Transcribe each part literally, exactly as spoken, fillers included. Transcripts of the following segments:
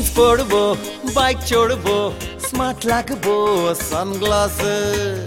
Jeans পরবো, bike চড়বো, smart লাগবো সানগ্লাসে।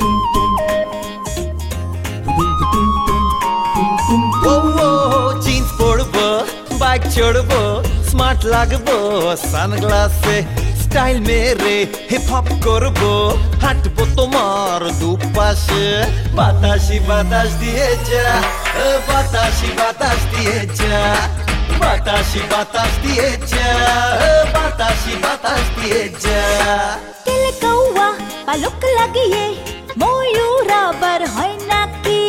ও ও জিন্স পরবো, বাইক চড়বো, স্মার্ট লাগবো সানগ্লাসে। স্টাইল মেরে হিপ হপ করবো, হাঁটবো তোমার দুপাশে। বাতাসি বাতাস দিয়ে যা, বাতাসি বাতাস দিয়ে যা, বাতাসি বাতাস দিয়ে যা, বাতাসি বাতাস দিয়ে যা। কেলে কৌয়া পালক লাগিয়ে ময়ূর আবার হয় নাকি?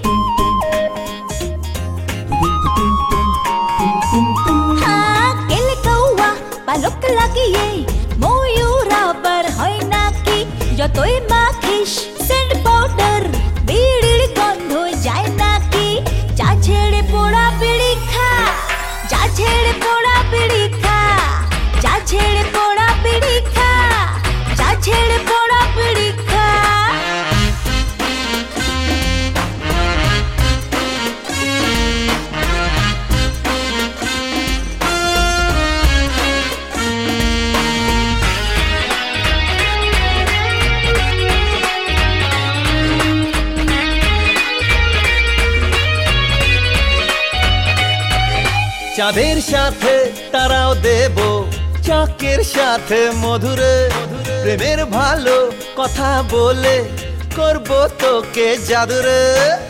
হ্যাঁ, কেলে কৌয়া পালক লাগিয়ে ময়ূর আবার হয় নাকি? যতই মাখিস সেন্ট পাউডার বিড়ির গন্ধ যায় নাকি? চা ছেড়ে পোড়া বিড়ি খা, চা ছেড়ে পোড়া বিড়ি খা, চা ছেড়ে পোড়া বিড়ি খা, চা ছেড়ে পোড়া বিড়ি খা। চাঁদের সাথে তারাও দেব, চাকের সাথে মধুরে। প্রেমের ভালো কথা বলে করব তোকে জাদুরে।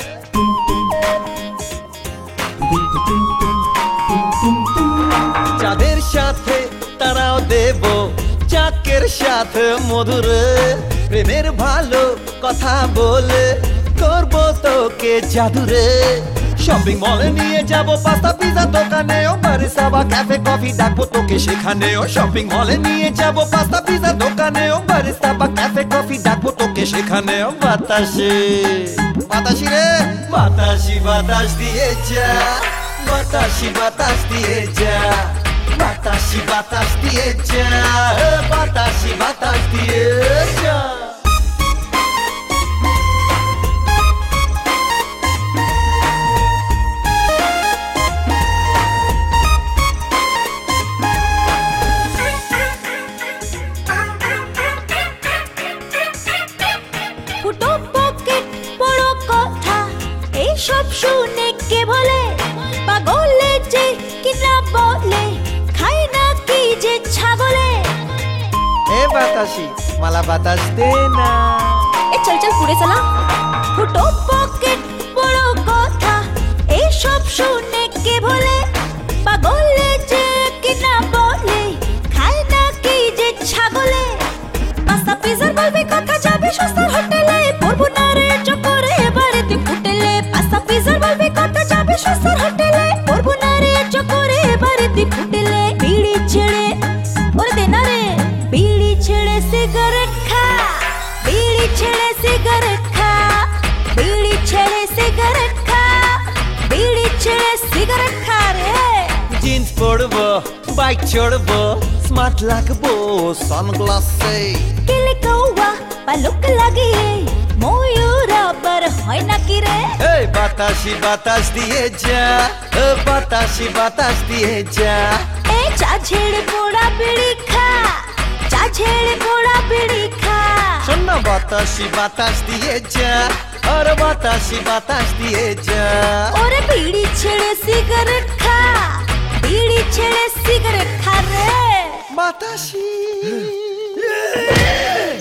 চাঁদের সাথে তারাও দেব, চাকের সাথে মধুরে। প্রেমের ভালো কথা বলে করব তোকে জাদুরে। শপিং মলে নিয়ে যাবো, পাস্তা পিজা দোকানেও, বারিস্তা বা ক্যাফে কফি ডাকবো তোকে সেখানেও। শপিং মলে নিয়ে যাবো, পাস্তা পিজা দোকানেও, বারিস্তা বা ক্যাফে কফি ডাকবো তোকে সেখানেও। বাতাসে বাতাসি রে, বাতাসি বাতাস দিয়ে যা, বাতাসি বাতাস দিয়ে যা, বাতাসি বাতাস দিয়ে যা, বাতাসি বাতাস দিয়ে যা। ফুটো পকেট বড় কথা এইসব শুনে কে বলে? পাগলে যে কিনা বলে খাই না কি যে ছাগলে। এ বাতাসি মালা বাতাস দে না। এ চল চল পুড়ে চলা। ফুটো পকেট বড় কথা এইসব শুনে কে বলে? পাগলে যে কিনা বলে খাই না কি যে ছাগলে। পাস্তা পিজার বলবি কথা, যাবে সস্তার হোটেলে, পড়বো না রে চকরে এবারে তুই ফুটেলে। পাস্তা পিজার বলবি কথা, যাবে সস্তার হোটেলে, পড়বো না রে চকরে এবারে তুই ফুটেলে। বিড়ি ছেড়ে ওরে দে না রে, বিড়ি ছেড়ে সিগারেট খা, বিড়ি ছেড়ে সিগারেট খা, বিড়ি ছেড়ে সিগারেট খা, বিড়ি ছেড়ে সিগারেট খা রে। জিন্স পরবো, বাইক চড়বো, স্মার্ট লাগবো সানগ্লাসে। কেলে কৌয়া পালক লাগিয়ে ময়ূর আবার হয় নাকি রে? এই বাতাসি বাতাস দিয়ে যা, ও বাতাসি বাতাস দিয়ে যা। এ চা ছেড়ে পোড়া বিড়ি খা, চা ছেড়ে পোড়া বিড়ি খা। শোন না বাতাসি বাতাস দিয়ে যা, আর বাতাসি বাতাস দিয়ে যা। ওরে বিড়ি ছেড়ে সিগারেট খা, বিড়ি ছেড়ে সিগারেট খা রে। বাতাসি